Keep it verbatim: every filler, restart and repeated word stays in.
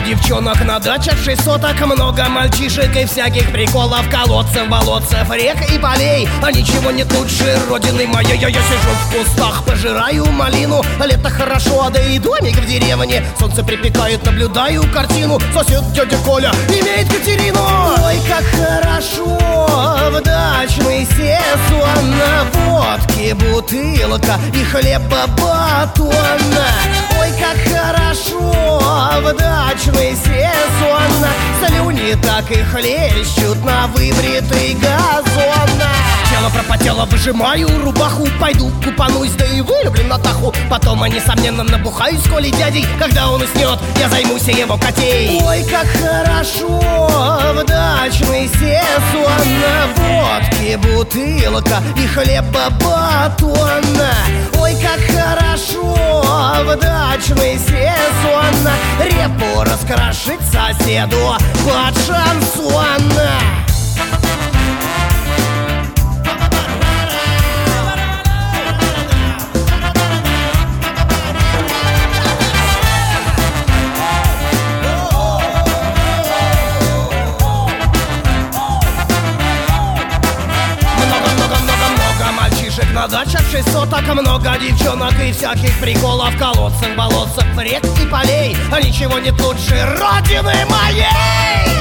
девчонок на дачах, шесть соток, много мальчишек и всяких приколов, колодцев, болотцев, рек и полей. А ничего нет лучше родины моей. Я, я сижу в кустах, пожираю малину. Лето хорошо, да и домик в деревне. Солнце припекает, наблюдаю картину. Сосед дядя Коля имеет Катерину. Ой, как хорошо в дачный сезон, на водке бутылка и хлеба батона. Ой, как хорошо в дачный сезон, слюни так и хлещут на выбритый газон. Тело пропотело, выжимаю рубаху, пойду купанусь, да и вылюблю Натаху. Потом, несомненно, набухаюсь с Колей дядей. Когда он уснет, я займусь его котей. Ой, как хорошо в дачный сезон, на водке бутылка и хлеба батона. Ой, как хорошо в дачный сезон, репу раскрошить соседу под шансон. На дачах шесть соток, много девчонок и всяких приколов, колодцев, болотцев, рек и полей. А ничего нет лучше родины моей.